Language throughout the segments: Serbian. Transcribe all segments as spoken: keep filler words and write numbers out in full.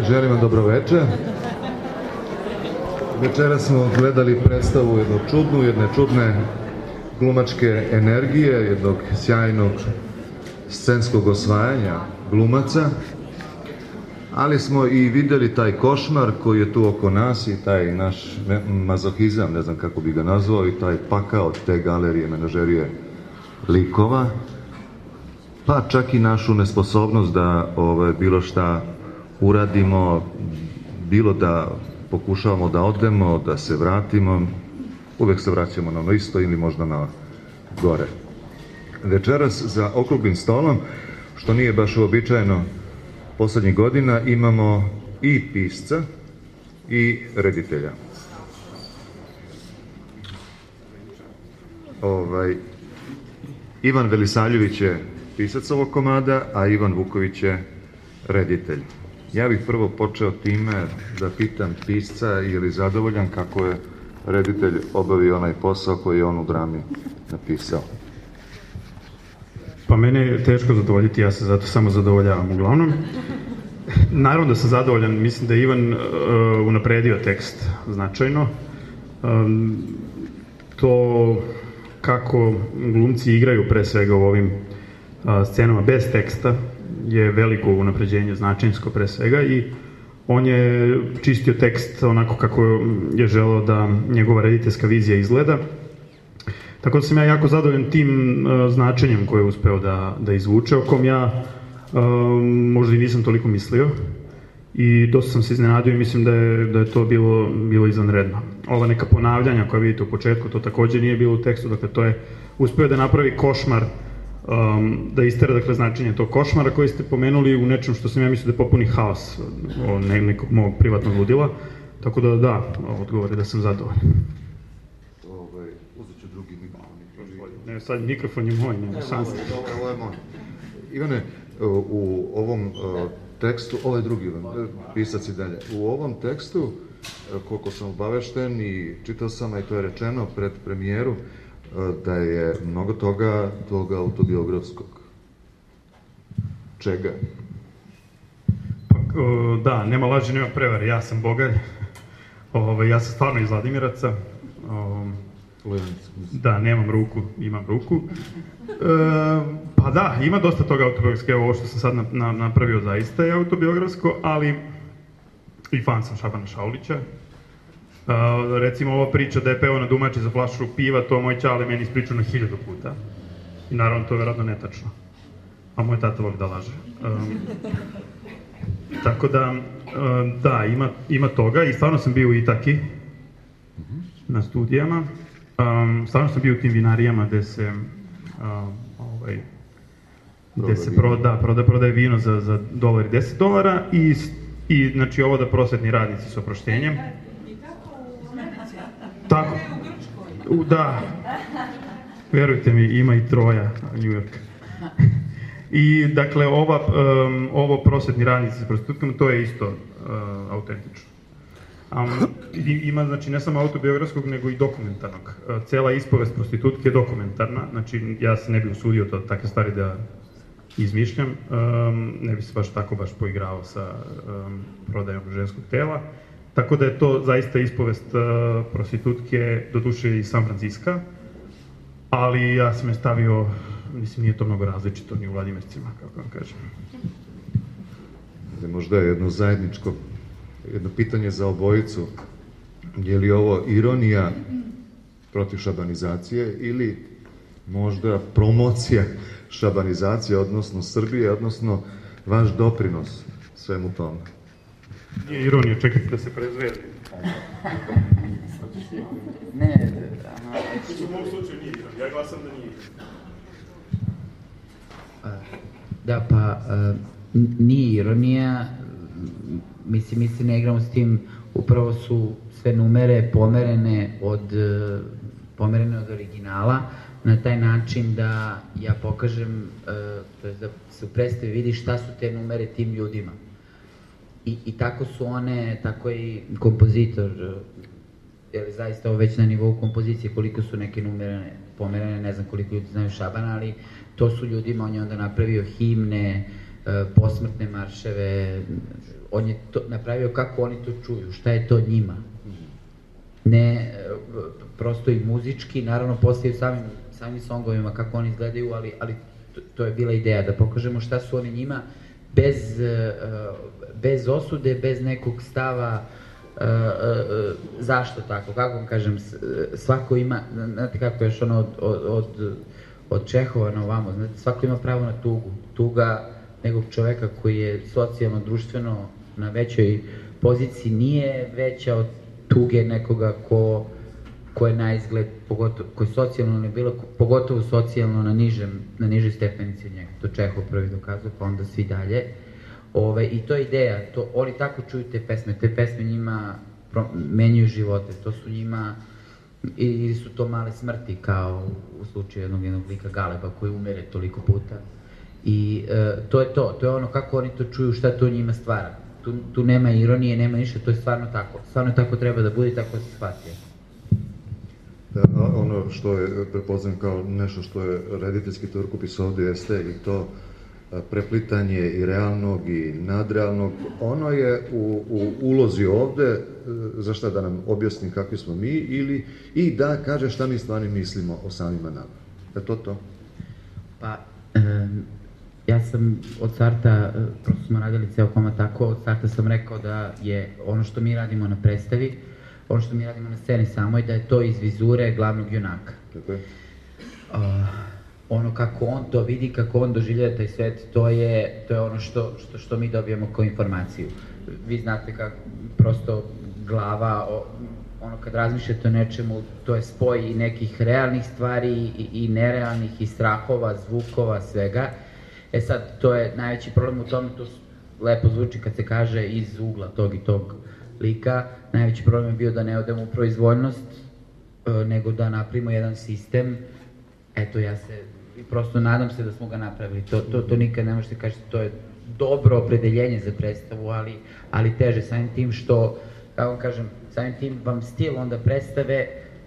Želim vam dobroveče. Večera smo gledali predstavu jednu čudnu, jedne čudne glumačke energije, jednog sjajnog scenskog osvajanja glumaca, ali smo i videli taj košmar koji je tu oko nas i taj naš mazohizam, ne znam kako bi ga nazvao, i taj pakao te galerije, menažerije likova, pa čak i našu nesposobnost da ove, bilo šta uradimo, bilo da pokušavamo da odemo, da se vratimo, uvek se vraćamo na ono isto ili možda na gore. Večeras za okruglim stolom, što nije baš uobičajeno poslednjih godina, imamo i pisca i reditelja. Ovaj, Ivan Velisaljević je pisac ovog komada, a Ivan Vuković je reditelj. Ja bih prvo počeo time da pitam pisca je li zadovoljan kako je reditelj obavio onaj posao koji je on u drami napisao. Pa mene je teško zadovoljiti, ja se zato samo zadovoljavam uglavnom. Naravno da sam zadovoljan, mislim da je Ivan uh, unapredio tekst značajno. Um, to kako glumci igraju pre svega u ovim uh, scenama bez teksta je veliko unapređenje, značajnsko pre svega, i on je čistio tekst onako kako je želeo da njegova rediteljska vizija izgleda. Tako da sam ja jako zadovoljan tim uh, značenjem koje je uspeo da, da izvuče, o kom ja uh, možda i nisam toliko mislio, i dosta sam se iznenadio i mislim da je, da je to bilo, bilo izvanredno. Ova neka ponavljanja koja vidite u početku, to takođe nije bilo u tekstu, dakle to je uspeo da napravi košmar, um, da istera dakle značenje tog košmara koji ste pomenuli u nečem što sam ja mislio da je popuni haos o ne, nekog mog privatnog ludila, tako da da, odgovor je da sam zadovoljan. Ne, sad mikrofon je moj, nema šanse. Ovo je moj. Ivane, u ovom tekstu, ovo je drugi Ivan, pisac i dalje. U ovom tekstu, koliko sam obavešten i čitao sam, a i to je rečeno pred premijeru, da je mnogo toga tog autobiografskog. Čega? Pa, da, nema laži, nema prevare. Ja sam bogalj. Ove, ja sam stvarno iz Vladimiraca. Ove, Da, nemam ruku, imam ruku. E, pa da, ima dosta toga autobiografske, ovo što sam sad na, na, napravio zaista je autobiografsko, ali i fan sam Šabana Šaulića. E, recimo ova priča da je pevao na dumači za flašu piva, to moj ćale meni ispričao na hiljadu puta. I naravno to je verovatno netačno. A moj tata voli da laže. E, tako da, e, da, ima, ima toga i stvarno sam bio u Itaki na studijama. Um, stvarno sam bio u tim vinarijama gde se um, ovaj, gde se proda, proda, prodaje vino za, za dolar i deset dolara i, i znači ovo da prosvetni radnici s oproštenjem. I tako u Americi? Tako. U, da. Verujte mi, ima i Troja, New York. I dakle, ova, um, ovo prosvetni radnici s prostitutkama, to je isto uh, autentično. Um, ima, znači, ne samo autobiografskog, nego i dokumentarnog. Cela ispovest prostitutke je dokumentarna, znači, ja se ne bih usudio to takve stvari da izmišljam, um, ne bih se baš tako baš poigrao sa um, prodajom ženskog tela, tako da je to zaista ispovest uh, prostitutke, doduše iz San Franciska, ali ja sam je stavio, mislim, nije to mnogo različito ni u Vladimircima, kako vam kažem. Možda je jedno zajedničko jedno pitanje za obojicu, je li ovo ironija protiv šabanizacije ili možda promocija šabanizacije, odnosno Srbije, odnosno vaš doprinos svemu tome? Nije ironija, čekajte da se prezveli. Ne, aha. U mom slučaju nije ironija, ja glasam da nije ironija. Da, pa, nije ironija. Mislim, mi se ne igramo s tim, upravo su sve numere pomerene od, pomerene od originala, na taj način da ja pokažem, to je da se u predstavi vidi šta su te numere tim ljudima. I, i tako su one, tako i kompozitor, jer zaista ovo već na nivou kompozicije, koliko su neke numere pomerene, ne znam koliko ljudi znaju Šabana, ali to su ljudima, on je onda napravio himne, posmrtne marševe, on je to napravio kako oni to čuju, šta je to njima. Ne, prosto i muzički, naravno poslije u samim, samim songovima kako oni izgledaju, ali, ali to, to je bila ideja, da pokažemo šta su oni njima, bez, bez osude, bez nekog stava, zašto tako, kako vam kažem, svako ima, znate kako je još ono od, od, od, od Čehova na ovamo, znate, svako ima pravo na tugu, tuga nekog čoveka koji je socijalno, društveno na većoj poziciji nije veća od tuge nekoga ko, ko je na izgled, pogotovo, ko je socijalno ne bilo, pogotovo socijalno na nižem, na nižoj stepenici od njega. To Čehov prvi dokazao, pa onda svi dalje. Ove, I to je ideja, to, oni tako čuju te pesme, te pesme njima pro, menjaju živote, to su njima, ili su to male smrti, kao u slučaju jednog jednog lika Galeba koji umere toliko puta. I e, to je to, to je ono kako oni to čuju, šta to njima stvara. Tu, tu nema ironije, nema ništa, to je stvarno tako. Stvarno tako treba da bude i tako se shvatio. Da, ono što je prepoznam kao nešto što je rediteljski tvrkopis ovde jeste i to preplitanje i realnog i nadrealnog, ono je u, u ulozi ovde, za šta da nam objasni kakvi smo mi, ili i da kaže šta mi stvarno mislimo o samima nama. Je to to? Pa, um, ja sam od starta, prosto smo radili ceo komad tako, od starta sam rekao da je ono što mi radimo na predstavi, ono što mi radimo na sceni samoj, da je to iz vizure glavnog junaka. Tako je. Uh, ono kako on to vidi, kako on doživljava taj svet, to je, to je ono što, što, što mi dobijamo kao informaciju. Vi znate kako prosto glava, o, ono kad razmišljate o nečemu, to je spoj i nekih realnih stvari i, i nerealnih i strahova, zvukova, svega. E sad, to je najveći problem u tome, to lepo zvuči kad se kaže iz ugla tog i tog lika. Najveći problem je bio da ne odemo u proizvoljnost, nego da napravimo jedan sistem. Eto, ja se, prosto nadam se da smo ga napravili. To, to, to nikad ne možete kažete, to je dobro opredeljenje za predstavu, ali, ali teže samim tim što, kako vam kažem, samim tim vam stil onda predstave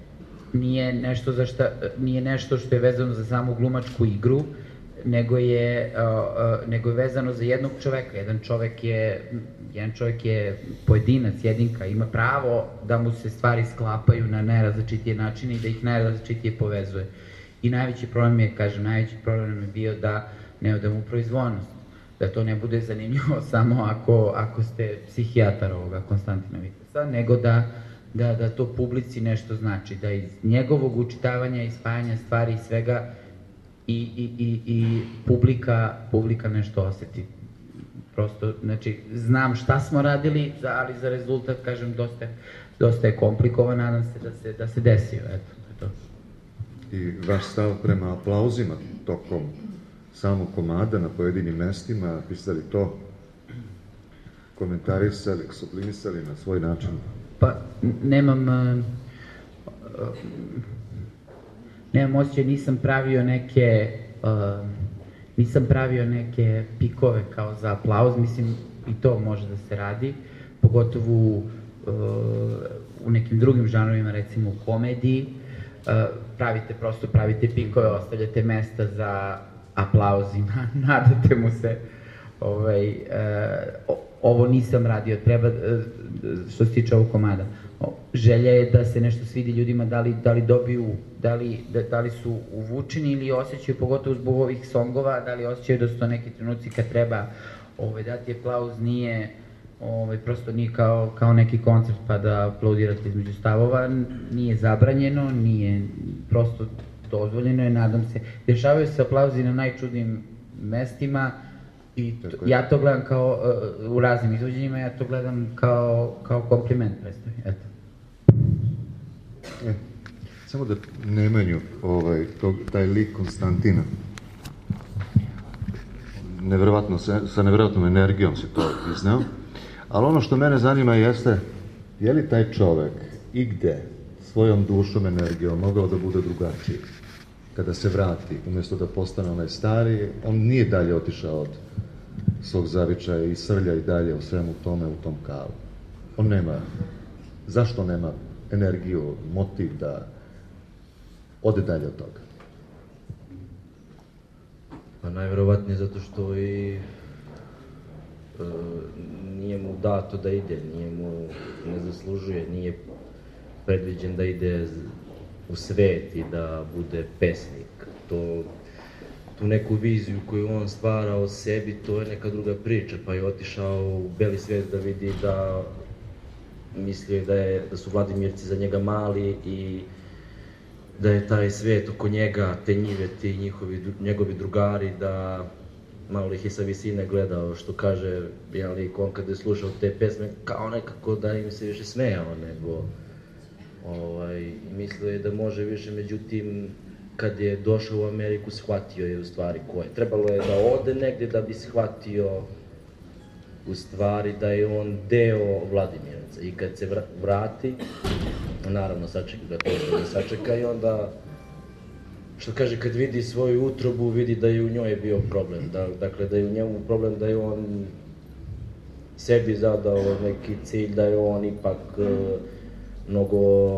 nije nešto, za šta, nije nešto što je vezano za samu glumačku igru, nego je, uh, uh, nego je vezano za jednog čoveka. Jedan čovek je, jedan čovek je pojedinac, jedinka, ima pravo da mu se stvari sklapaju na najrazličitije načine i da ih najrazličitije povezuje. I najveći problem je, kažem, najveći problem nam je bio da ne odemo u proizvoljnost. Da to ne bude zanimljivo samo ako, ako ste psihijatar ovoga Konstantina Vitesa, nego da, da, da to publici nešto znači, da iz njegovog učitavanja i spajanja stvari i svega i, i, i, i publika, publika nešto oseti. Prosto, znači, znam šta smo radili, ali za rezultat, kažem, dosta, dosta je komplikovan, nadam se da se, da se desio, eto, to je to. I vaš stav prema aplauzima tokom samog komada na pojedinim mestima, pisali to, komentarisali, sublimisali na svoj način? Pa, nemam... Uh, uh, nemam osjećaj, nisam pravio neke... Uh, nisam pravio neke pikove kao za aplauz, mislim, i to može da se radi, pogotovo u, uh, u nekim drugim žanrovima, recimo u komediji, uh, pravite, prosto pravite pikove, ostavljate mesta za aplauzima, nadate mu se. Ovaj, uh, ovo nisam radio, treba, uh, što se tiče ovog komada. Želja je da se nešto svidi ljudima, da li, da li dobiju, da li, da, da li su uvučeni ili osjećaju, pogotovo zbog ovih songova, da li osjećaju da su to neki trenuci kad treba ovaj, dati aplauz, nije, ovaj, prosto nije kao, kao neki koncert pa da aplaudirate između stavova, nije zabranjeno, nije prosto dozvoljeno je, nadam se. Dešavaju se aplauzi na najčudnijim mestima i to, ja to gledam kao, uh, u raznim izvođenjima, ja to gledam kao, kao kompliment predstavi, eto. E, samo da Nemanju, ovaj, tog, taj lik Konstantina, nevjerovatno, sa, sa nevjerovatnom energijom se to izneo, ali ono što mene zanima jeste, je li taj čovek i gde svojom dušom, energijom mogao da bude drugačiji? Kada se vrati, umjesto da postane onaj stari, on nije dalje otišao od svog zavičaja i srlja i dalje u svemu tome, u tom kalu. On nema, zašto nema energiju, motiv da ode dalje od toga? Pa najverovatnije zato što i nije mu dato da ide, nije mu, ne zaslužuje, nije predviđen da ide u svet i da bude pesnik. To, tu neku viziju koju on stvara o sebi, to je neka druga priča, pa je otišao u beli svet da vidi da mislio da, je, da su Vladimirci za njega mali i da je taj svet oko njega, te njive, ti njihovi, njegovi drugari, da malo ih je sa visine gledao, što kaže, jeli, on kada je slušao te pesme, kao nekako da im se više smejao, nego ovaj, mislio je da može više, međutim, kad je došao u Ameriku, shvatio je u stvari ko je. Trebalo je da ode negdje da bi shvatio u stvari da je on deo Vladimiraca. I kad se vrati, naravno sačeka ga to što ne sačeka i onda, što kaže, kad vidi svoju utrobu, vidi da je u njoj bio problem. Da, dakle, da je u njemu problem da je on sebi zadao neki cilj, da je on ipak uh, mnogo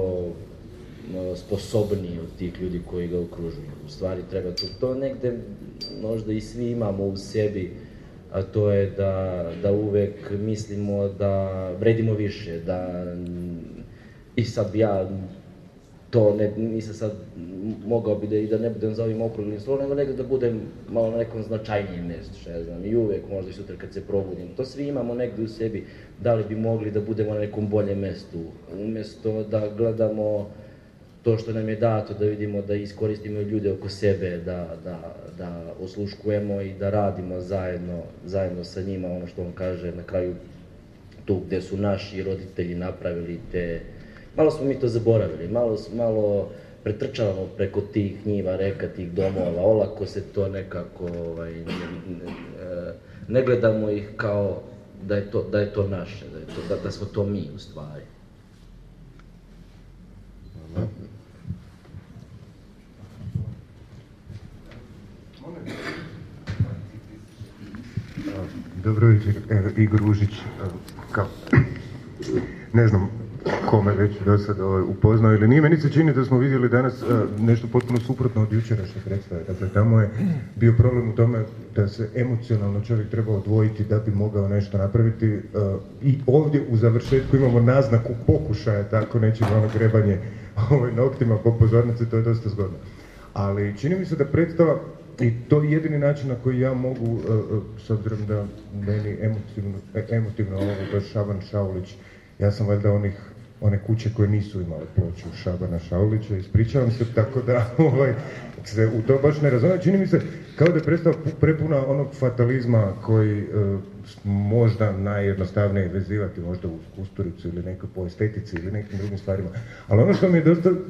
sposobniji od tih ljudi koji ga okružuju. U stvari treba to, to negde možda i svi imamo u sebi, a to je da, da uvek mislimo da vredimo više, da i sad ja to ne, nisam sad mogao bi da, i da ne budem za ovim okruglim stolom, nego negde da budem malo na nekom značajnijem mjestu, što ja znam, i uvek možda i sutra kad se probudim. To svi imamo negde u sebi, da li bi mogli da budemo na nekom boljem mjestu, umjesto da gledamo to što nam je dato, da vidimo da iskoristimo ljude oko sebe, da, da, da osluškujemo i da radimo zajedno, zajedno sa njima, ono što on kaže na kraju, tu gde su naši roditelji napravili te. Malo smo mi to zaboravili, malo, malo pretrčavamo preko tih njiva, reka, tih domova, olako se to nekako, ovaj, ne, ne, ne gledamo ih kao da je to, da je to naše, da, je to, da, da smo to mi u stvari. Dobro večer, Igor Užić, kao, ne znam kome već do sad ovaj, upoznao ili nije. Meni se čini da smo vidjeli danas uh, nešto potpuno suprotno od jučerašnje predstave. Dakle, tamo je bio problem u tome da se emocionalno čovjek treba odvojiti da bi mogao nešto napraviti. Uh, I ovdje u završetku imamo naznaku pokušaja tako nečeg, ono grebanje ovaj, noktima po pozornici, to je dosta zgodno. Ali čini mi se da predstava, i to je jedini način na koji ja mogu, uh, uh, s obzirom da meni emotivno, emotivno ovo baš Šaban Šaulić, ja sam valjda onih, one kuće koje nisu imale ploču Šabana Šaulića, ispričavam se, tako da ovaj, se u to baš ne razumijem. Čini mi se kao da je predstava prepuna onog fatalizma koji uh, možda najjednostavnije vezivati možda uz Kusturicu ili neko po estetici ili nekim drugim stvarima. Ali ono što mi je dosta uh,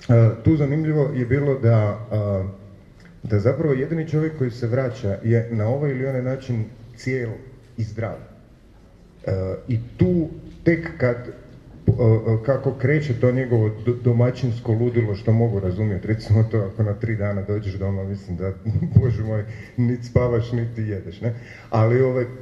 tu zanimljivo je bilo da uh, da zapravo jedini čovjek koji se vraća je na ovaj ili onaj način cijel i zdrav. Uh, I tu tek kad, uh, kako kreće to njegovo domaćinsko ludilo, što mogu razumjeti, recimo to ako na tri dana dođeš doma, mislim da, bože moj, niti spavaš, niti jedeš, ne? Ali ovaj, uh,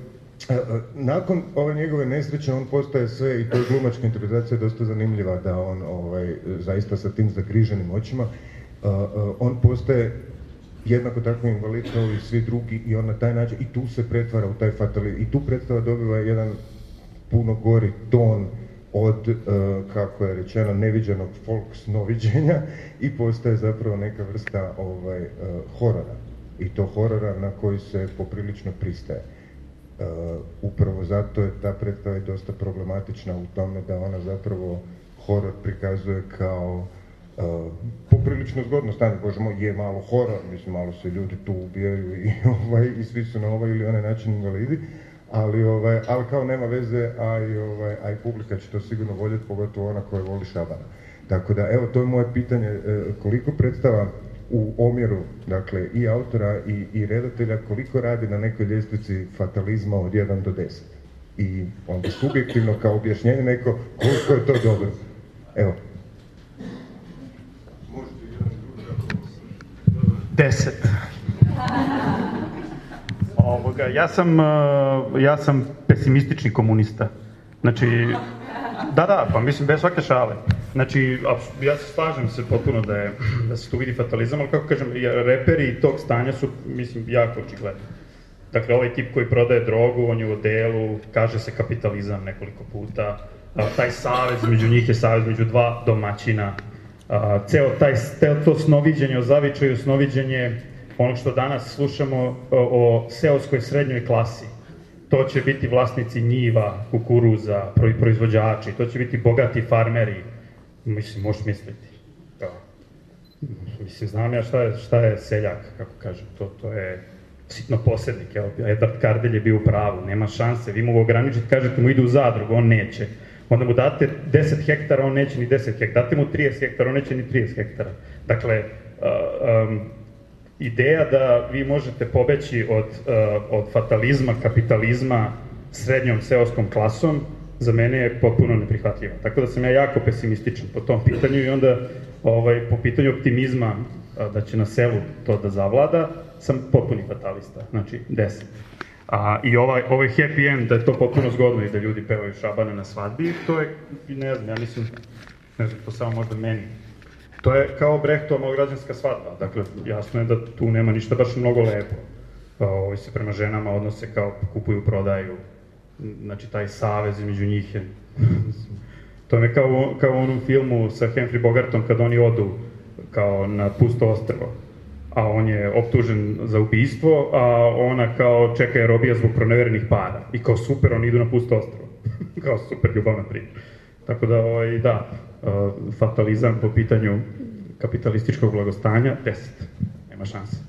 nakon ove njegove nesreće on postaje sve, i to je glumačka interpretacija dosta zanimljiva, da on ovaj, zaista sa tim zakriženim očima, uh, uh, on postaje jednako tako invalid kao i svi drugi i on na taj način, i tu se pretvara u taj fatalizam, i tu predstava dobiva jedan puno gori ton od, uh, kako je rečeno, neviđenog folk snoviđenja i postaje zapravo neka vrsta ovaj, uh, horora. I to horora na koji se poprilično pristaje. Uh, upravo zato je ta predstava dosta problematična u tome da ona zapravo horor prikazuje kao Uh, poprilično zgodno stanje, bože moj, je malo horor, mislim, malo se ljudi tu ubijaju i, ovaj, i svi su na ovaj ili onaj način invalidi, ali, ovaj, ali kao nema veze, a i, ovaj, a i publika će to sigurno voljeti, pogotovo ona koja voli Šabana. Tako da, evo, to je moje pitanje, koliko predstava u omjeru, dakle, i autora i, i redatelja, koliko radi na nekoj ljestvici fatalizma od jedan do deset? I onda subjektivno kao objašnjenje neko koliko je to dobro. Evo. Deset. Ovoga, ja sam, ja sam pesimistični komunista. Znači, da, da, pa mislim bez svake šale. Znači, ja se slažem se potpuno da, je, da se tu vidi fatalizam, ali kako kažem, reperi tog stanja su, mislim, jako očigledni. Dakle, ovaj tip koji prodaje drogu, on je u odelu, kaže se kapitalizam nekoliko puta, a, taj savez među njih je savez među dva domaćina, a, ceo taj, ceo to snoviđenje o zavičaju, snoviđenje onog što danas slušamo o, o seoskoj srednjoj klasi. To će biti vlasnici njiva, kukuruza, proizvođači, to će biti bogati farmeri, mislim, možeš misliti. Da. Mislim, znam ja šta je, šta je seljak, kako kažem, to, to je sitno posjednik, evo, Edvard Kardelj je bio u pravu, nema šanse, vi mu ga ograničite, kažete mu ide u zadrugu, on neće. Onda mu date deset hektara, on neće ni deset hektara, date mu trideset hektara, on neće ni trideset hektara. Dakle, uh, um, ideja da vi možete pobeći od, uh, od fatalizma, kapitalizma, srednjom seoskom klasom, za mene je potpuno neprihvatljiva. Tako da sam ja jako pesimističan po tom pitanju i onda ovaj, po pitanju optimizma uh, da će na selu to da zavlada, sam potpuni fatalista, znači deset. A, I ovaj, ovaj happy end, da je to potpuno zgodno i da ljudi pevaju Šabana na svadbi, to je, ne znam, ja mislim, ne znam, to samo možda meni. To je kao Brechtova malograđanska svadba, dakle, jasno je da tu nema ništa baš mnogo lepo. Ovi se prema ženama odnose kao kupuju, prodaju, znači taj savez između njih je... To je kao, kao u onom filmu sa Humphrey Bogartom kad oni odu kao na pusto ostrvo, a on je optužen za ubistvo, a ona kao čeka je robija zbog proneverenih para. I kao super, oni idu na pusto ostrvo. Kao super ljubavna priča. Tako da, ovaj, da, uh, fatalizam po pitanju kapitalističkog blagostanja, deset. Nema šanse.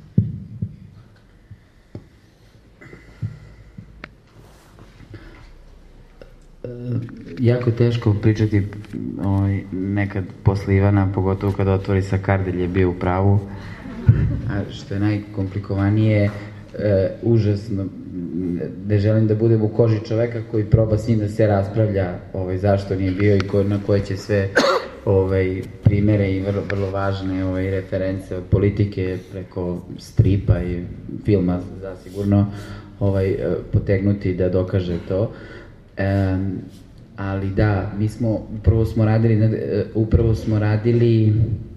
Jako teško pričati ovaj, nekad posle Ivana, pogotovo kada otvori sa Kardelj je bio u pravu. A što je najkomplikovanije, e, užasno, ne želim da budem u koži čoveka koji proba s njim da se raspravlja ovaj, zašto nije bio i ko, na koje će sve ovaj, primere i vrlo, vrlo važne ovaj, reference od politike preko stripa i filma zasigurno ovaj, potegnuti da dokaže to. E, ali da, mi smo, upravo smo radili, upravo smo radili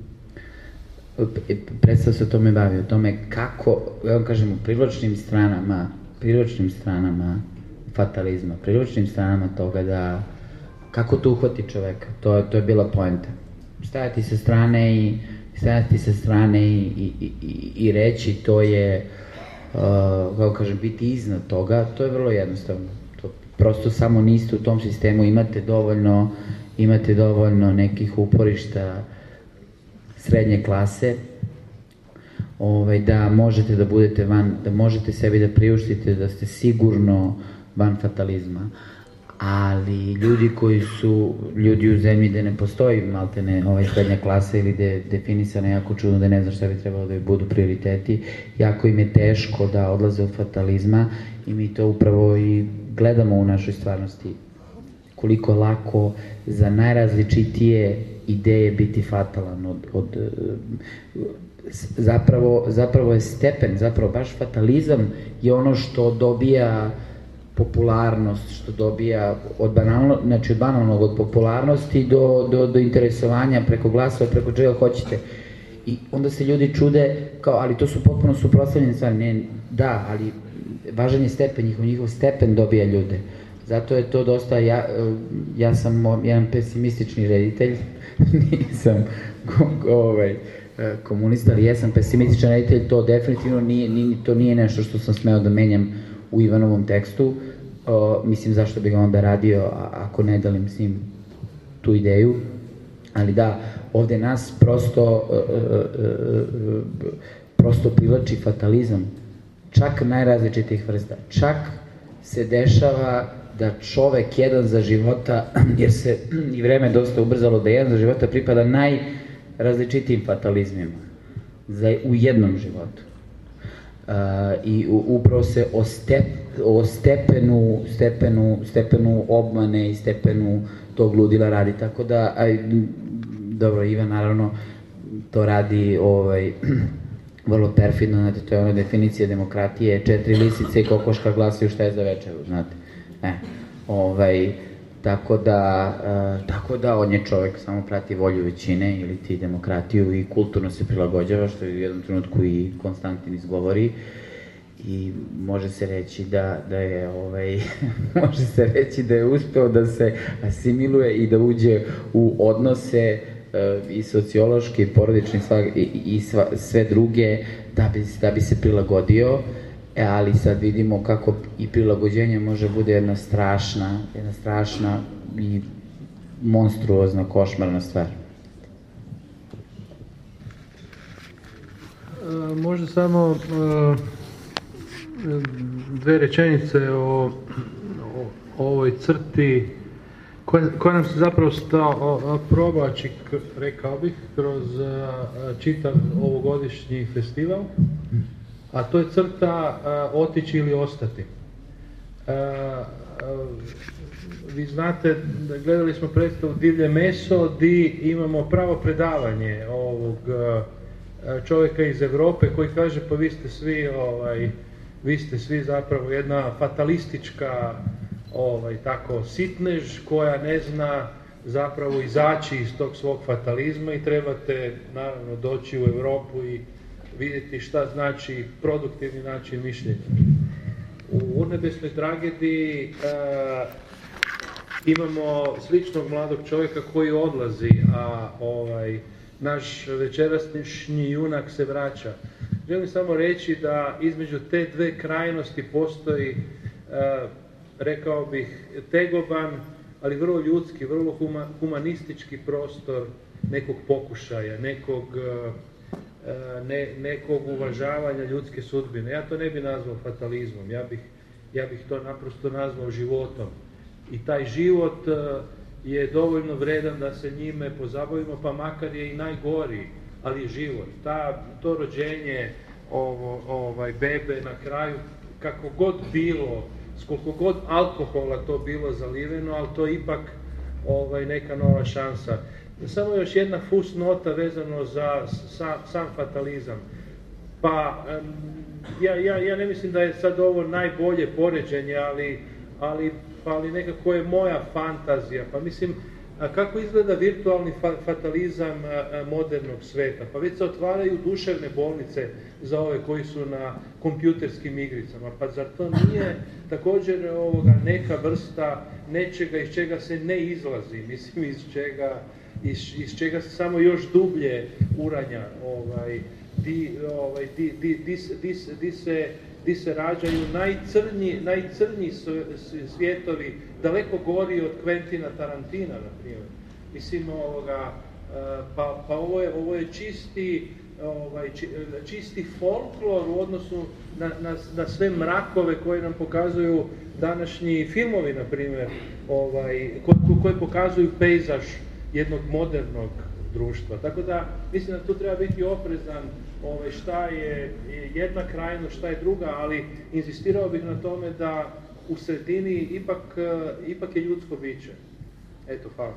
predstav se o tome bavi, o tome kako, ja vam kažem, u privlačnim stranama, privlačnim stranama fatalizma, privlačnim stranama toga da, kako to uhvati čoveka, to, to je bila poenta. Stajati sa strane i, stajati sa strane i, i, i, i reći to je, uh, kako kažem, biti iznad toga, to je vrlo jednostavno. To prosto samo niste u tom sistemu, imate dovoljno, imate dovoljno nekih uporišta srednje klase, ovaj, da možete da budete van, da možete sebi da priuštite da ste sigurno van fatalizma. Ali ljudi koji su, ljudi u zemlji gde ne postoji maltene ovaj srednja klasa ili gde je definisana jako čudno da ne zna šta bi trebalo da budu prioriteti, jako im je teško da odlaze od fatalizma i mi to upravo i gledamo u našoj stvarnosti. Koliko lako za najrazličitije ideje biti fatalan od, od zapravo, zapravo je stepen, zapravo baš fatalizam je ono što dobija popularnost, što dobija od banalno, znači od banalnog od popularnosti do, do, do interesovanja preko glasova, preko čega hoćete. I onda se ljudi čude kao, ali to su potpuno suprotstavljene stvari. Ne, da, ali važan je stepen, njihov, njihov stepen dobija ljude. Zato je to dosta, ja, ja sam jedan pesimistični reditelj, nisam ovaj, komunista, ali jesam pesimističan reditelj, to definitivno nije, nije, to nije nešto što sam smeo da menjam u Ivanovom tekstu. O, mislim, zašto bi ga onda radio a, ako ne delim s njim tu ideju. Ali da, ovde nas prosto, e, e, e, prosto privlači fatalizam, čak najrazličitih vrsta. Čak se dešava da čovek jedan za života, jer se i vreme dosta ubrzalo, da jedan za života pripada najrazličitijim fatalizmima za, u jednom životu. Uh, I u, upravo se o, step, o stepenu, stepenu, stepenu obmane i stepenu tog ludila radi. Tako da, aj, dobro, Ivan naravno to radi ovaj, vrlo perfidno, znate, to je ona definicija demokratije, četiri lisice i kokoška glasaju šta je za večeru, znate. E, ovaj, tako da, uh, tako da on je čovek, samo prati volju većine ili ti demokratiju i kulturno se prilagođava, što je u jednom trenutku i Konstantin izgovori. i može se reći da, da je ovaj, može se reći da je uspeo da se asimiluje i da uđe u odnose i sociološki, i porodični i, i sva, sve druge da bi, da bi se prilagodio, ali sad vidimo kako i prilagođenje može bude jedna strašna, jedna strašna i monstruozna, košmarna stvar. Uh, možda samo uh, dve rečenice o, o, o ovoj crti koja, koja nam se zapravo sta, probači, rekao bih, kroz uh, čitav ovogodišnji festival, a to je crta uh, otići ili ostati. Uh, uh, vi znate, gledali smo predstavu Divlje meso, di imamo pravo predavanje ovog uh, čovjeka iz Europe koji kaže pa vi ste svi, ovaj, vi ste svi zapravo jedna fatalistička ovaj, tako sitnež koja ne zna zapravo izaći iz tog svog fatalizma i trebate naravno doći u Europu i vidjeti šta znači produktivni način mišljenja. U Urnebesnoj tragediji uh, imamo sličnog mladog čovjeka koji odlazi, a ovaj, naš večerašnji junak se vraća. Želim samo reći da između te dve krajnosti postoji, uh, rekao bih, tegoban, ali vrlo ljudski, vrlo huma, humanistički prostor nekog pokušaja, nekog, uh, ne, nekog uvažavanja ljudske sudbine. Ja to ne bih nazvao fatalizmom, ja bih, ja bih to naprosto nazvao životom. I taj život uh, je dovoljno vredan da se njime pozabavimo, pa makar je i najgori, ali je život. Ta, to rođenje ovo, ovaj, bebe na kraju, kako god bilo, s koliko god alkohola to bilo zaliveno, ali to je ipak ovaj, neka nova šansa. Samo još jedna fusnota vezano za sa, sam fatalizam. Pa, ja, ja, ja ne mislim da je sad ovo najbolje poređenje, ali, ali ali nekako je moja fantazija. Pa mislim, kako izgleda virtualni fa fatalizam modernog sveta? Pa već se otvaraju duševne bolnice za ove koji su na kompjuterskim igricama. Pa zar to nije također ovoga neka vrsta nečega iz čega se ne izlazi? Mislim, iz čega, iz, iz čega se samo još dublje uranja, ovaj, di, ovaj, di, di, di, di, di se gdje se rađaju najcrnji, najcrnji svijetovi, daleko gori od Quentina Tarantina, na primjer. Mislim, ovoga, pa, pa ovo, je, ovo je čisti, ovaj, čisti folklor u odnosu na, na, na sve mrakove koje nam pokazuju današnji filmovi, na primjer, ovaj, koji, koji pokazuju pejzaž jednog modernog društva. Tako da, mislim da tu treba biti oprezan Ove, šta je jedna krajnost, šta je druga, ali inzistirao bih na tome da u sredini ipak, ipak je ljudsko biće. Eto, hvala.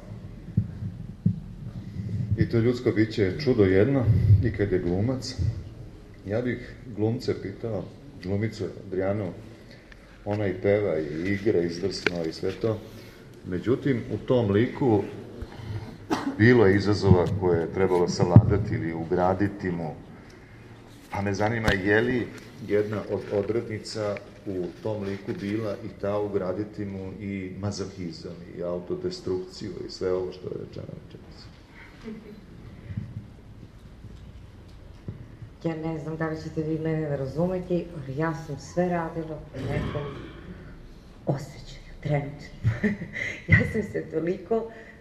I to ljudsko biće je čudo jedno, i kad je glumac. Ja bih glumce pitao, glumicu Adrianu, ona i peva i igra izvrsno i sve to. Međutim, u tom liku bilo je izazova koje je trebalo savladati ili ugraditi mu. Pa me zanima, je li jedna od odrednica u tom liku bila i ta ugraditi mu i mazohizam, i autodestrukciju, i sve ovo što je rečeno večeras? Ja ne znam da li ćete vi mene razumeti, ali ja sam sve radila po nekom osjećaju, trenutno. Ja sam se toliko,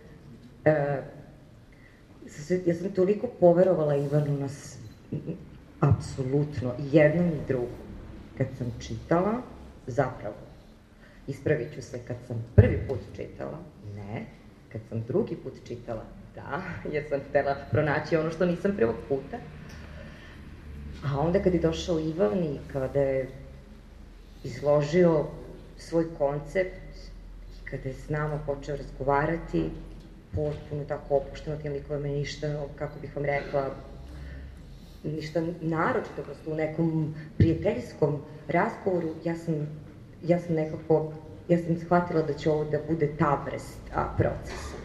uh, ja sam toliko poverovala Ivanu na apsolutno, jednom i drugom. Kad sam čitala, zapravo, ispravit ću se, kad sam prvi put čitala, ne, kad sam drugi put čitala, da, jer sam htjela pronaći ono što nisam prvog puta. A onda kad je došao Ivan i kada je izložio svoj koncept i kada je s nama počeo razgovarati, potpuno tako opušteno, tim likovima ništa, kako bih vam rekla, ništa naročito, prosto u nekom prijateljskom razgovoru, ja sam, ja sam nekako, ja sam shvatila da će ovo da bude ta vrsta procesa.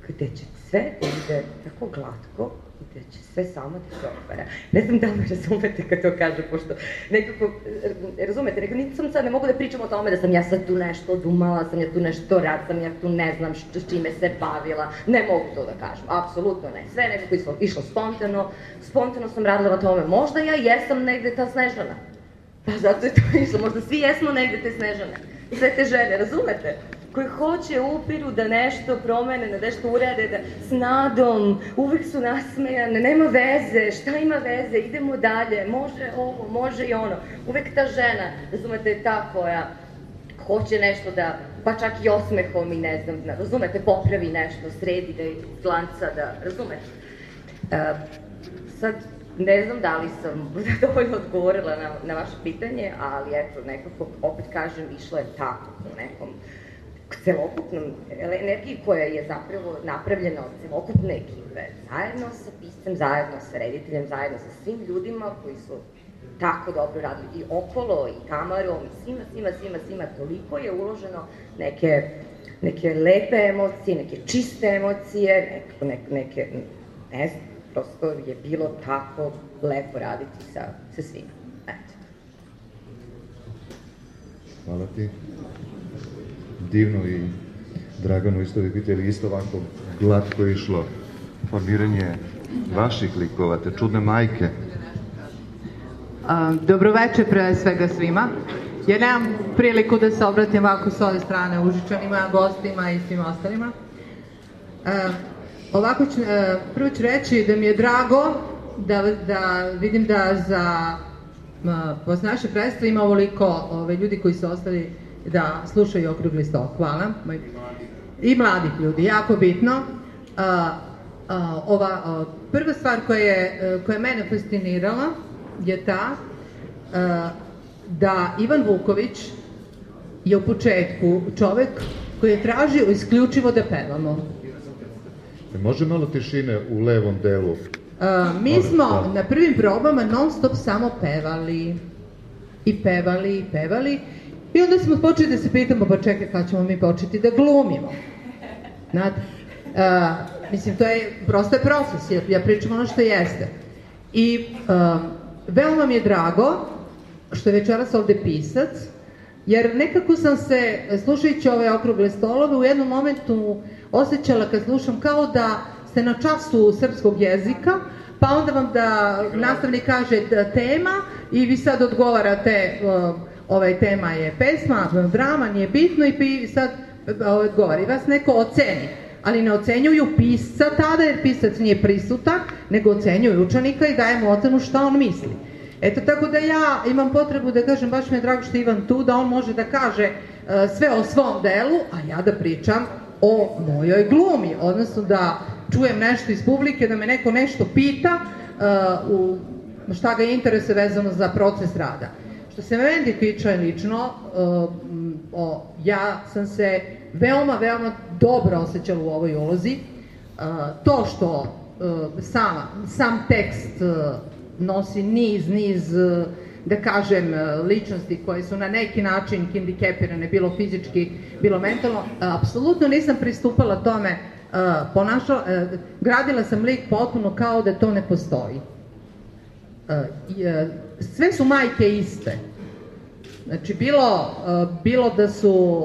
gde će sve da ide tako glatko i da će sve samo da se otvara. Ne znam da li me razumete kad to kažem, pošto nekako, razumete, nekako nisam sad, ne mogu da pričam o tome da sam ja sad tu nešto odumala, sam ja tu nešto rad, sam ja tu ne znam što, s čime se bavila, ne mogu to da kažem, apsolutno ne, sve nekako išlo, išlo spontano, spontano sam radila na tome, možda ja jesam negde ta Snežana, pa zato je to išlo, možda svi jesmo negde te Snežane, sve te žene, razumete? Koji hoće upiru da nešto promene, da nešto urade, da s nadom, uvek su nasmejane, nema veze, šta ima veze, idemo dalje, može ovo, može i ono. Uvek ta žena, razumete, ta koja hoće nešto da, pa čak i osmehom i ne znam, razumete, popravi nešto, sredi, da glanca, da, razumete. Uh, sad, ne znam da li sam dovoljno odgovorila na, na vaše pitanje, ali eto, nekako, opet kažem, išlo je tako u nekom celokupnom energiji koja je zapravo napravljena od celokupne ekipe, zajedno sa piscem, zajedno sa rediteljem, zajedno sa svim ljudima koji su tako dobro radili i okolo, i Tamarom, i svima, svima, svima, svima, toliko je uloženo neke, neke lepe emocije, neke čiste emocije, nekako, neke, neke, ne znam, prosto je bilo tako lepo raditi sa, sa svima. Eto. Hvala ti. Divno i Draganu isto vi pitali, isto ovako glatko išlo formiranje vaših likova, te čudne majke. Dobroveče pre svega svima. Ja nemam priliku da se obratim ovako s ove strane Užičanima, gostima i svim ostalima. Ovako ću, prvo ću reći da mi je drago da, da vidim da za posle naše predstave ima ovoliko ove, ljudi koji su ostali da slušaju Okrugli sto. Hvala. I mladih ljudi, jako bitno. A, a, ova a, prva stvar koja je, koja je mene fascinirala je ta a, da Ivan Vuković je u početku čovek koji je tražio isključivo da pevamo. Može malo tišine u levom delu? A, mi smo na prvim probama non stop samo pevali. I pevali, i pevali. I onda smo počeli da se pitamo, pa čekaj, kada ćemo mi početi da glumimo. Znate, uh, mislim, to je, prosto je proces, ja, ja pričam ono što jeste. I uh, veoma mi je drago što je večeras ovde pisac, jer nekako sam se, slušajući ove okrugle stolove, u jednom momentu osjećala kad slušam kao da ste na času srpskog jezika, pa onda vam da nastavnik kaže tema i vi sad odgovarate... Uh, ovaj tema je pesma, drama, nije bitno i sad odgovori. Vas neko oceni, ali ne ocenjuju pisca tada jer pisac nije prisutan, nego ocenjuju učenika i daje mu ocenu šta on misli. Eto, tako da ja imam potrebu da kažem, baš mi je drago što je Ivan tu, da on može da kaže uh, sve o svom delu, a ja da pričam o mojoj glumi, odnosno da čujem nešto iz publike, da me neko nešto pita uh, u šta ga interese vezano za proces rada. Što se meni tiče lično, uh, o, ja sam se veoma, veoma dobro osjećala u ovoj ulozi. Uh, to što uh, sama, sam tekst uh, nosi niz, niz, uh, da kažem, uh, ličnosti koje su na neki način hendikepirane, bilo fizički, bilo mentalno, uh, apsolutno nisam pristupala tome, uh, ponašala, uh, gradila sam lik potpuno kao da to ne postoji. Uh, uh, sve su majke iste. Znači, bilo, uh, bilo da su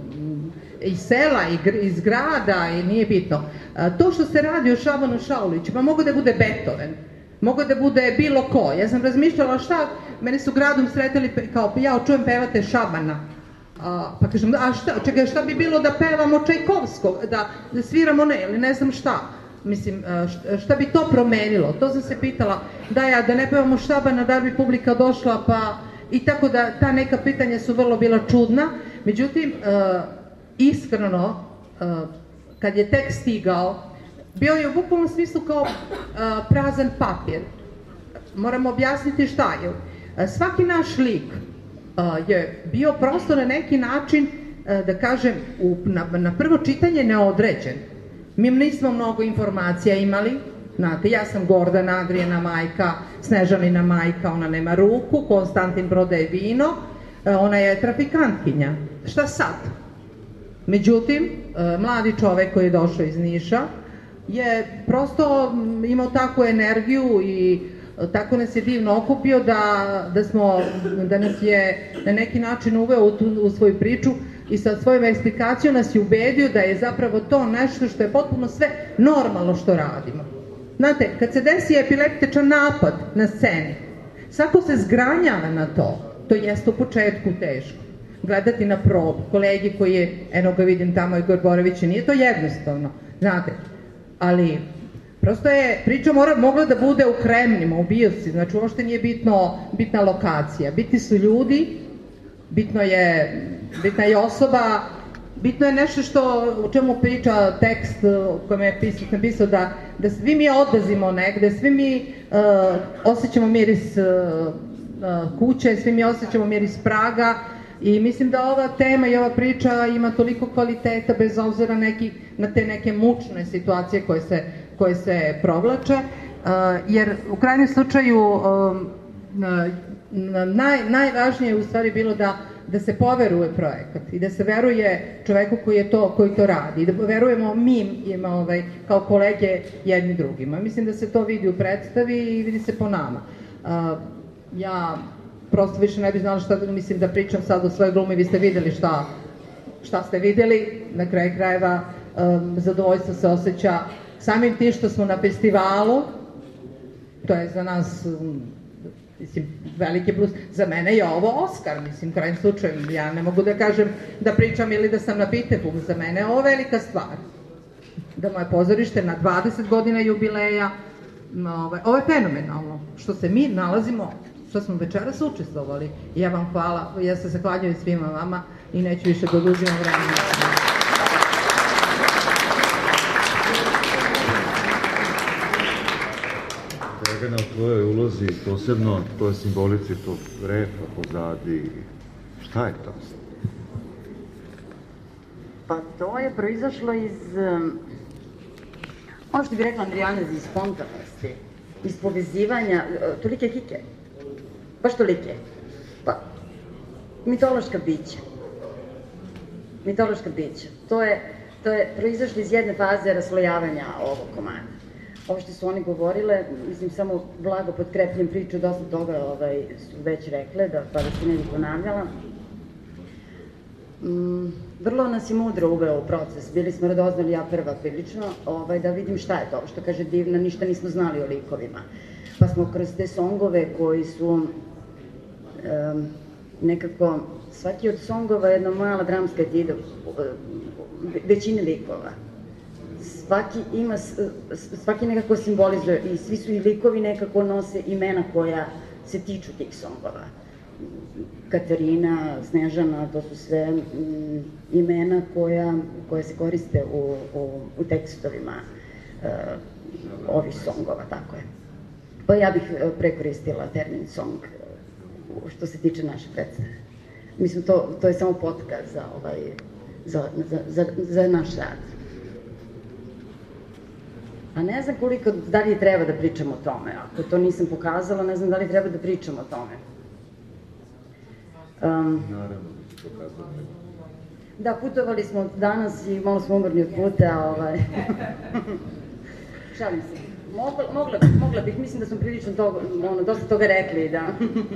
iz sela, iz grada, i nije bitno. Uh, to što se radi o Šabanu Šauliću, pa mogu da bude Beethoven, mogu da bude bilo ko. Ja sam razmišljala šta, mene su gradom sretali kao ja čujem pevate Šabana. Uh, pa kažem, a šta, čekaj, šta bi bilo da pevamo Čajkovskog, da, da sviramo ne, ili ne znam šta. Mislim, šta bi to promenilo? To sam se pitala, da ja, da ne pevamo Šabana, da bi publika došla, pa i tako da ta neka pitanja su vrlo bila čudna. Međutim, uh, iskreno, uh, kad je tekst stigao, bio je u bukvalnom smislu kao uh, prazan papir. Moram objasniti šta je. Uh, svaki naš lik uh, je bio prosto na neki način, uh, da kažem, u, na, na prvo čitanje neodređen. Mi nismo mnogo informacija imali, znate, ja sam Gordana, Adrijana majka, Snežanina majka, ona nema ruku, Konstantin prodaje vino, ona je trafikantkinja. Šta sad? Međutim, mladi čovek koji je došao iz Niša je prosto imao takvu energiju i tako nas je divno okupio da, da, smo, da nas je na neki način uveo u, tu, u svoju priču i sa svojom eksplikacijom nas je ubedio da je zapravo to nešto što je potpuno sve normalno što radimo. Znate, kad se desi epileptičan napad na sceni, svako se zgranjava na to, to jeste u početku teško. Gledati na probu, kolegi koji je, eno ga vidim tamo, Igor Borović, nije to jednostavno, znate, ali prosto je, priča mora, mogla da bude u Kremnima, u Biosi, znači uopšte nije bitno, bitna lokacija, bitni su ljudi, bitno je, bitna je osoba, bitno je nešto što, u čemu priča tekst kojem je pisao, napisao da, da svi mi odlazimo negde, svi mi uh, osjećamo miris uh, uh, kuće, svi mi osjećamo miris praga i mislim da ova tema i ova priča ima toliko kvaliteta bez obzira neki, na te neke mučne situacije koje se, koje se provlače, uh, jer u krajnjem slučaju um, naj, najvažnije je u stvari bilo da da se poveruje projekat i da se veruje čoveku koji je to, koji to radi i da verujemo mi ima, ovaj, kao kolege jedni drugima. Mislim da se to vidi u predstavi i vidi se po nama. Uh, ja prosto više ne bih znala šta da mislim da pričam sad o svojoj glumi, vi ste videli šta, šta ste videli, na kraju krajeva um, zadovoljstvo se osjeća samim tim što smo na festivalu, to je za nas um, mislim, veliki plus. Za mene je ovo Oskar, mislim, krajim slučajem. Ja ne mogu da kažem da pričam ili da sam na Pitefu. Za mene je ovo velika stvar. Da moje pozorište na dvadeset godina jubileja, ovo, ovo je fenomenalno. Što se mi nalazimo, što smo večeras učestvovali. I ja vam hvala, ja se zahvaljujem svima vama i neću više da oduzimam vremena. Dragana, u tvojoj ulozi, posebno toj simbolici tog repa pozadi, šta je to? Pa to je proizašlo iz, um, ono što bi rekla Andrijana, iz spontanosti, iz povezivanja, uh, tolike kike, baš tolike, pa mitološka bića, mitološka bića, to je, to je proizašlo iz jedne faze raslojavanja ovog komada. Ovo što su oni govorile, mislim, samo blago potkrepljem priču, dosta toga ovaj, su već rekle, da, pa da se ne bi ponavljala. Mm, vrlo nas je mudro uveo u proces, bili smo radoznali, ja prva prilično, ovaj, da vidim šta je to, što kaže Divna, ništa nismo znali o likovima. Pa smo kroz te songove koji su um, nekako, svaki od songova je jedna mala dramska etida većine likova. Svaki ima, svaki nekako simbolizuje i svi su i likovi nekako nose imena koja se tiču tih songova. Katarina, Snežana, to su sve mm, imena koja, koja se koriste u, u, u tekstovima uh, ovih songova, tako je. Pa ja bih prekoristila termin song uh, što se tiče naše predstave. Mislim, to, to je samo podcast za, ovaj, za, za, za, za naš rad. A ne znam koliko, da li treba da pričamo o tome. Ako to nisam pokazala, ne znam da li treba da pričamo o tome. Um, Naravno, da se pokazala. Da, putovali smo danas i malo smo umorni od puta. Ovaj. Šalim se. Mogla, mogla, mogla bih, mislim da smo prilično toga, ono, dosta toga rekli, da.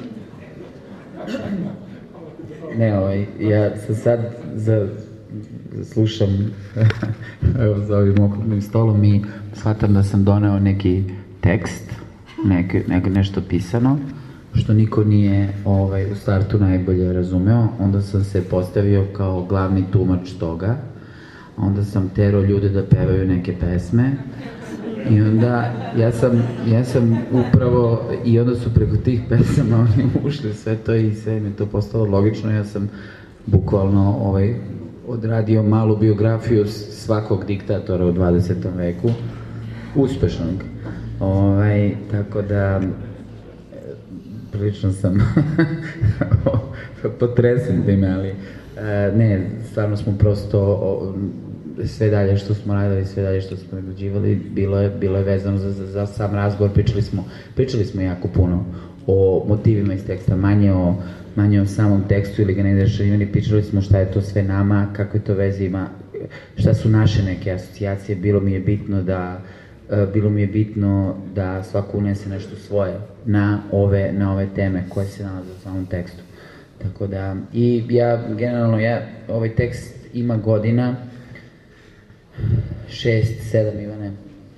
Ne, ovaj, ja sam sad za... slušam evo za ovim okruglim stolom i shvatam da sam doneo neki tekst, neke, neke, nešto pisano, što niko nije ovaj, u startu najbolje razumeo. Onda sam se postavio kao glavni tumač toga, onda sam terao ljude da pevaju neke pesme i onda ja sam, ja sam upravo, i onda su preko tih pesama oni ušli sve to i sve mi to postalo logično. Ja sam bukvalno ovaj, odradio malu biografiju svakog diktatora u dvadesetom veku, uspešnog. Ovaj, tako da, prilično sam potresen time, ali ne, stvarno smo prosto sve dalje što smo radili, sve dalje što smo izrađivali, bilo je, bilo je vezano za, za, za sam razgovor, pričali smo, pričali smo jako puno o motivima iz teksta, manje o, manje o samom tekstu ili ga ne izraživani, pričali smo šta je to sve nama, kakve to veze ima, šta su naše neke asocijacije, bilo mi je bitno da bilo mi je bitno da svako unese nešto svoje na ove, na ove teme koje se nalaze u samom tekstu. Tako da, i ja, generalno, ja, ovaj tekst ima godina, šest, sedam, Ivane.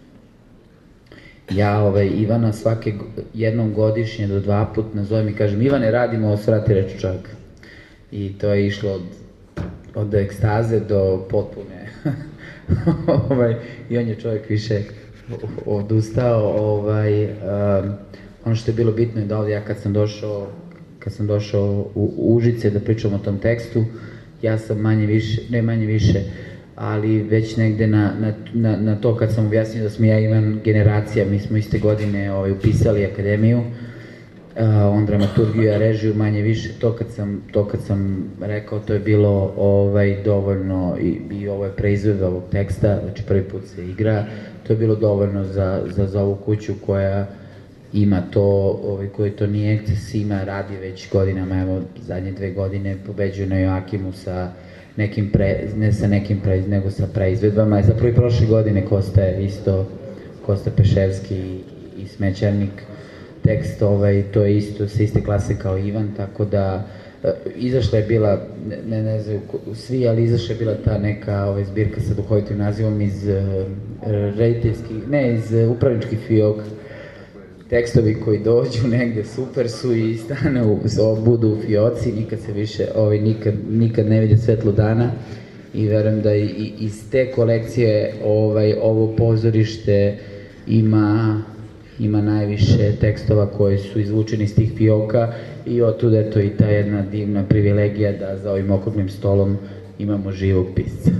Ja, ovaj, Ivana svake, jednom godišnje do dva put nazovem i kažem, Ivane, radimo o Svrati reč čovjeka. I to je išlo od, od ekstaze do potpune. ovaj, I on je čovjek više odustao. Ovaj, um, ono što je bilo bitno je da ovdje, ja kad sam došao kad sam došao u Užice da pričam o tom tekstu, ja sam manje više, ne manje više, ali već negde na, na, na, na to kad sam objasnio da smo ja i Ivan generacija, mi smo iste godine ovaj, upisali akademiju, uh, on dramaturgiju, ja režiju, manje više, to kad sam, to kad sam rekao, to je bilo ovaj, dovoljno i, i ovo je preizvod ovog teksta, znači prvi put se igra, to je bilo dovoljno za, za, za ovu kuću koja ima to, ovaj, koji to nije eksces, ima, radi već godinama, evo, zadnje dve godine pobeđuju na Joakimu sa nekim pre, ne sa nekim pre, nego sa preizvedbama, i zapravo i prošle godine Kosta je isto, Kosta Peševski i, i Smećarnik, tekst, ovaj, to je isto, sa iste klase kao Ivan, tako da, e, izašla je bila, ne, ne znam, svi, ali izašla je bila ta neka ovaj, zbirka sa duhovitim nazivom iz e, rediteljskih, ne, iz e, upravničkih fijok, tekstovi koji dođu negde, super su i stane u, budu u fioci, nikad se više, ovaj, nikad, nikad ne vide svetlo dana i verujem da i, i iz te kolekcije ovaj, ovo pozorište ima, ima najviše tekstova koji su izvučeni iz tih fioka i otuda je to i ta jedna divna privilegija da za ovim okruglim stolom imamo živog pisca.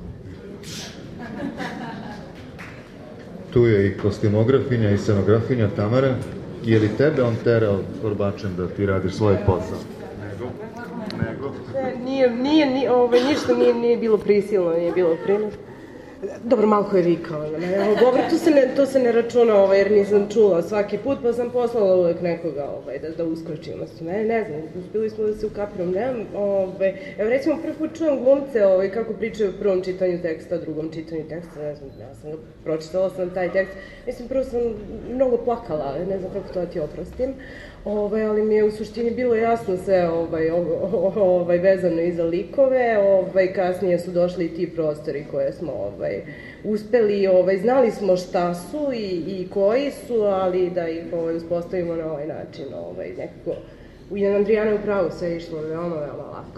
Tu je i kostimografinja i scenografinja Tamara. Je li tebe on terao, Korbačen, da ti radiš svoj posao? Nego? Nego? Nije, nije, nije ovaj, ništa nije, nije bilo prisilno, nije bilo primjer. Dobro, Malko je vikao na mene. Dobro, to se ne, to se ne računa, ovaj, jer nisam čula svaki put, pa sam poslala uvek nekoga ovaj, da, da uskoči umesto mene. Ne znam, uspili smo da se ukapiramo. Nemam, ovaj, evo recimo prvi put čujem glumce ovaj, kako pričaju u prvom čitanju teksta, drugom čitanju teksta, ne znam, ja sam ga pročitala sam taj tekst. Mislim, prvo sam mnogo plakala, ne znam kako to da ti oprostim. Ovaj, ali mi je u suštini bilo jasno sve ovaj, ovaj, vezano i za likove, ovaj, kasnije su došli i ti prostori koje smo ovaj, uspeli, ovaj, znali smo šta su i, i koji su, ali da ih ovaj, uspostavimo na ovaj način, ovaj, nekako, u Jan Andrijana je upravo sve išlo veoma, veoma lako.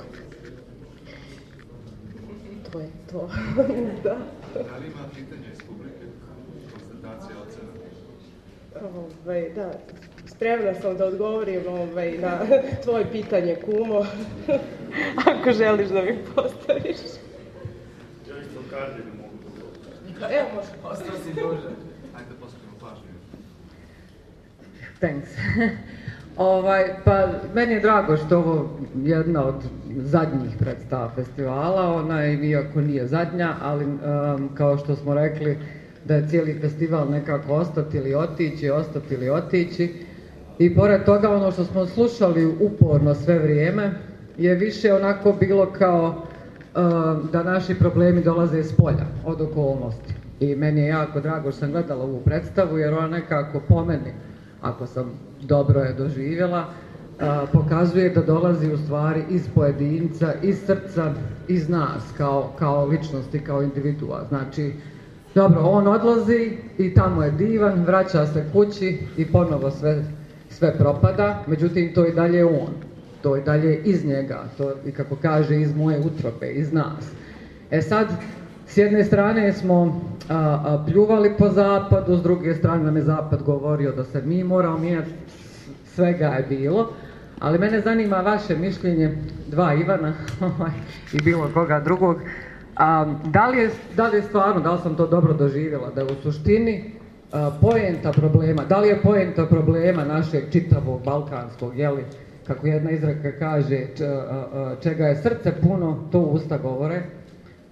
To je to, da. Da li ima pitanja iz publike? Konstatacija, ocena? Ovaj, da. Spremna sam da odgovorim ovaj, na tvoje pitanje, kumo, ako želiš da mi postaviš. Ja isto kardi ne mogu da govorim. Evo, može. Ostao si duže. Ajde, posvetimo pažnju. Thanks. ovaj, pa, meni je drago što ovo jedna od zadnjih predstava festivala, ona je, iako nije zadnja, ali um, kao što smo rekli, da je cijeli festival nekako ostati ili otići, ostati ili otići. I pored toga ono što smo slušali uporno sve vrijeme je više onako bilo kao uh, da naši problemi dolaze iz polja, od okolnosti. I meni je jako drago što sam gledala ovu predstavu jer ona nekako po meni, ako sam dobro je doživjela, uh, pokazuje da dolazi u stvari iz pojedinca, iz srca, iz nas kao, kao ličnosti, kao individua. Znači, dobro, on odlazi i tamo je divan, vraća se kući i ponovo sve sve propada, međutim to i dalje je on, to i dalje iz njega, to i kako kaže iz moje utrobe, iz nas. E sad, s jedne strane smo a, a, pljuvali po zapadu, s druge strane nam je zapad govorio da se mi moramo mijenjati, svega je bilo, ali mene zanima vaše mišljenje, dva Ivana i bilo koga drugog, a, da, li je, da li je stvarno, da li sam to dobro doživjela, da je u suštini poenta problema, da li je poenta problema našeg čitavog balkanskog, jeli, kako jedna izreka kaže, čega je srce puno, to usta govore,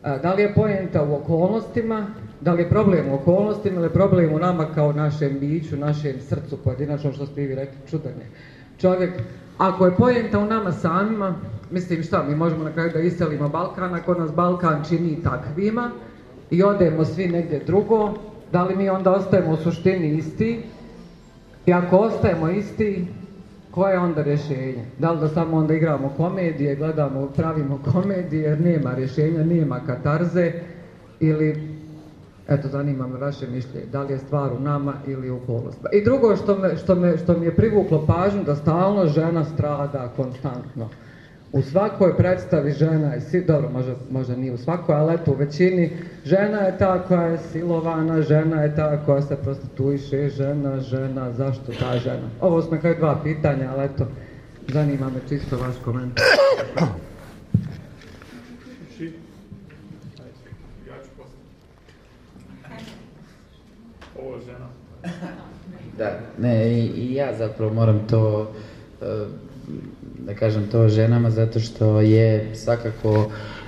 Da li je poenta u okolnostima, da li je problem u okolnostima ili je problem u nama kao našem biću, našem srcu pojedinačno, što ste vi rekli, čudan je čovjek. Ako je poenta u nama samima, mislim šta, mi možemo na kraju da iselimo Balkan, ako nas Balkan čini takvima i odemo svi negdje drugo, da li mi onda ostajemo u suštini isti? I ako ostajemo isti, koje je onda rješenje? Da li da samo onda igramo komedije, gledamo, pravimo komedije jer nema rješenja, nema katarze, ili, eto, zanima me vaše mišljenje, da li je stvar u nama ili u okolnostima. I drugo što, me, što, me, što mi je privuklo pažnju, da stalno žena strada konstantno. U svakoj predstavi žena je, dobro, možda, možda nije u svakoj, ali eto u većini, žena je ta koja je silovana, žena je ta koja se prostituiše, žena, žena, zašto ta žena? Ovo su na kraju dva pitanja, ali eto, zanima me čisto vaš komentar. Ovo je žena. Da, ne, i, i ja zapravo moram to, da kažem to ženama, zato što je svakako,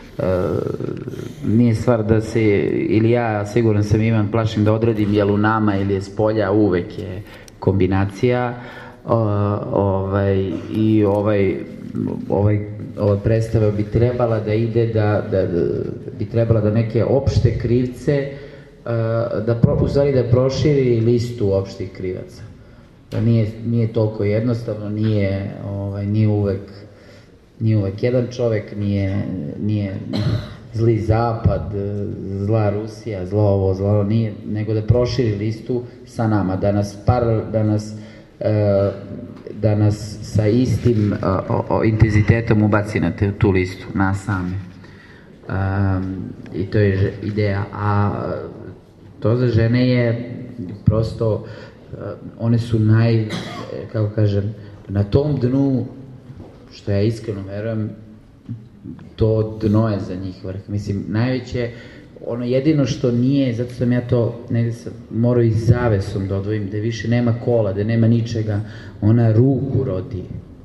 nije stvar da se, ili ja siguran sam Ivan, plašim da odredim je li u nama ili je s polja, uvek je kombinacija, o, ovaj, i ovaj, ovaj, ova predstava bi trebala da ide, da, da, da bi trebala da neke opšte krivce, da pro, u stvari da proširi listu opštih krivaca. Da nije, nije toliko jednostavno, nije, ovaj, nije uvek nije uvek jedan čovek, nije, nije zli zapad, zla Rusija, zlo ovo, zlo ovo, nije, nego da proširi listu sa nama, da nas, par, da nas, da nas sa istim o, o, intenzitetom ubaci na te, tu listu, nas same. Um, I to je ideja. A to za žene je prosto, one su naj, kako kažem, na tom dnu, što ja iskreno verujem, to dno je za njih vrh. Mislim, najveće, ono jedino što nije, zato sam ja to negde sam morao i zavesom da odvojim, da više nema kola, da nema ničega, ona ruku rodi.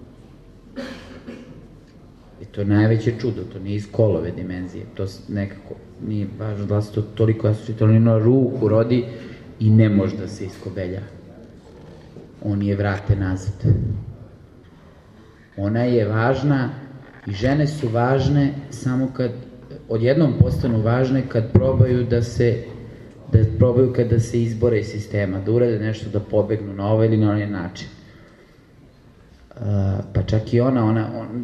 I to je najveće čudo, to nije iz kolove dimenzije, to nekako nije važno da se to toliko asocijalno, ali ona ruku rodi i ne može da se iskobelja. On je vrate nazad. Ona je važna i žene su važne samo kad, odjednom postanu važne kad probaju da se, da probaju kada se izbore iz sistema, da urade nešto, da pobegnu na ovaj ili na onaj način. Uh, pa čak i ona, ona, on,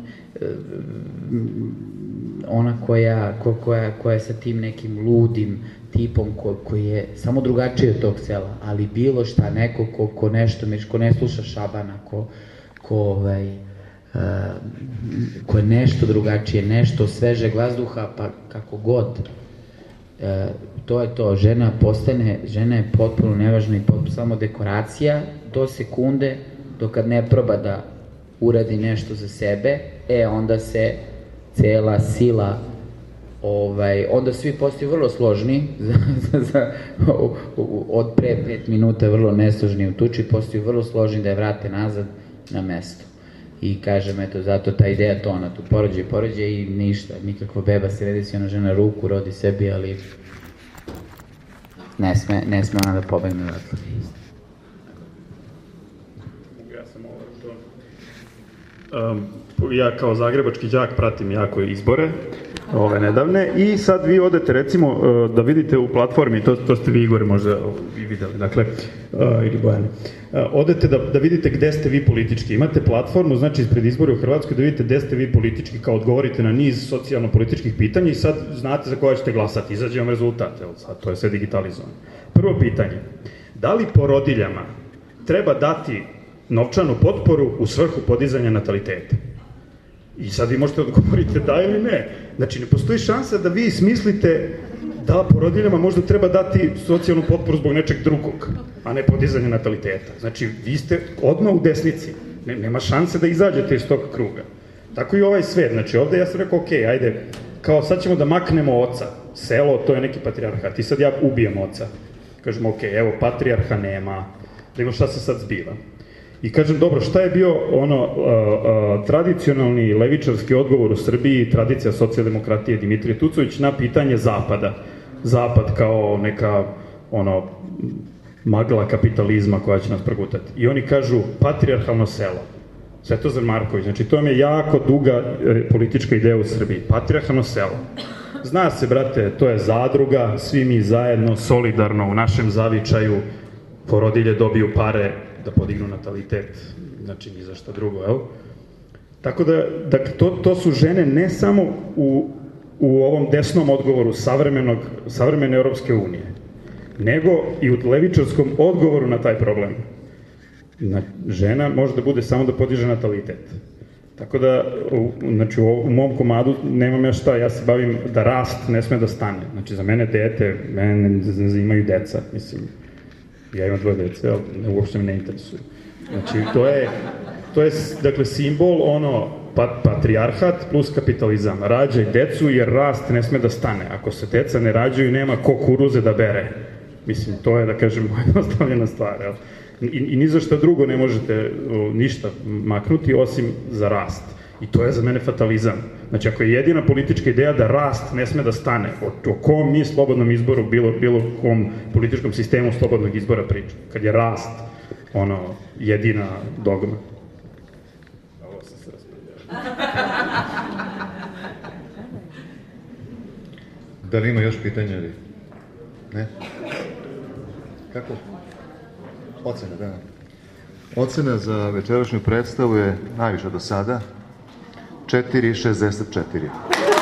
ona koja, ko, koja, koja je sa tim nekim ludim tipom ko, koji je samo drugačiji od tog sela, ali bilo šta, neko ko, ko nešto, ko ne sluša Šabana, ko, ko, ovaj, uh, ko je nešto drugačije, nešto svežeg vazduha, pa kako god. Uh, to je to, žena postane, žena je potpuno nevažna i potpuno samo dekoracija do sekunde, dokad ne proba da uradi nešto za sebe, e onda se cela sila, ovaj, onda svi postaju vrlo složni, za, za, za, od pre pet minuta vrlo nesložni u tuči, postaju vrlo složni da je vrate nazad na mesto. I kažem, eto, zato ta ideja tona, tu porođe i porođe i ništa, nikakva beba se ne desi, ona žena ruku rodi sebi, ali ne sme, ne sme ona da pobegne odatle. Um, ja kao zagrebački đak pratim jako izbore, ove nedavne, i sad vi odete recimo uh, da vidite u platformi, to, to ste vi Igor možda i videli, dakle, uh, ili Bojani, uh, odete da, da vidite gde ste vi politički, imate platformu, znači ispred izbora u Hrvatskoj, da vidite gde ste vi politički, kao odgovorite na niz socijalno-političkih pitanja i sad znate za koja ćete glasati, izađe vam rezultat, evo sad, to je sve digitalizovano. Prvo pitanje, da li porodiljama treba dati novčanu potporu u svrhu podizanja nataliteta? I sad vi možete odgovoriti da ili ne. Znači, ne postoji šansa da vi smislite da porodiljama možda treba dati socijalnu potporu zbog nečeg drugog, a ne podizanja nataliteta. Znači, vi ste odmah u desnici. Ne, nema šanse da izađete iz tog kruga. Tako i ovaj svet. Znači, ovde ja sam rekao, ok, ajde, kao sad ćemo da maknemo oca. Selo, to je neki patrijarhat. I sad ja ubijem oca. Kažemo, ok, evo, patrijarha nema. Nego šta se sad zbiva? I kažem, dobro, šta je bio ono a, a, tradicionalni levičarski odgovor u Srbiji, tradicija socijaldemokratije Dimitrije Tucović na pitanje Zapada. Zapad kao neka ono magla kapitalizma koja će nas progutati. I oni kažu patrijarhalno selo. Svetozar Marković, znači to vam je jako duga e, politička ideja u Srbiji. Patrijarhalno selo. Zna se, brate, to je zadruga, svi mi zajedno, solidarno, u našem zavičaju, porodilje dobiju pare da podignu natalitet, znači ni za šta drugo, jel? Tako da, da to, to su žene ne samo u, u ovom desnom odgovoru savremenog, savremene Europske unije, nego i u levičarskom odgovoru na taj problem. Na, žena može da bude samo da podiže natalitet. Tako da, u, znači u, u mom komadu nemam ja šta, ja se bavim da rast ne sme da stane. Znači za mene dete, mene ne zanimaju deca, mislim, ja imam dvoje dece, ali ne, uopšte me ne interesuju. Znači to je, to je dakle simbol ono pat, patrijarhat plus kapitalizam. Rađaj decu jer rast ne sme da stane. Ako se deca ne rađaju, nema ko kuruze da bere. Mislim, to je, da kažem, jednostavljena stvar, jel? I, i ni za šta drugo ne možete o, ništa maknuti osim za rast. I to je za mene fatalizam. Znači, ako je jedina politička ideja da rast ne sme da stane, o, o kom mi slobodnom izboru, bilo, bilo kom političkom sistemu slobodnog izbora priča, kad je rast ono, jedina dogma. Ovo sam se raspravljao. Da li ima još pitanja ili? Ne? Kako? Ocena, da. Ocena za večerašnju predstavu je najviša do sada četiri zarez šezdeset četiri.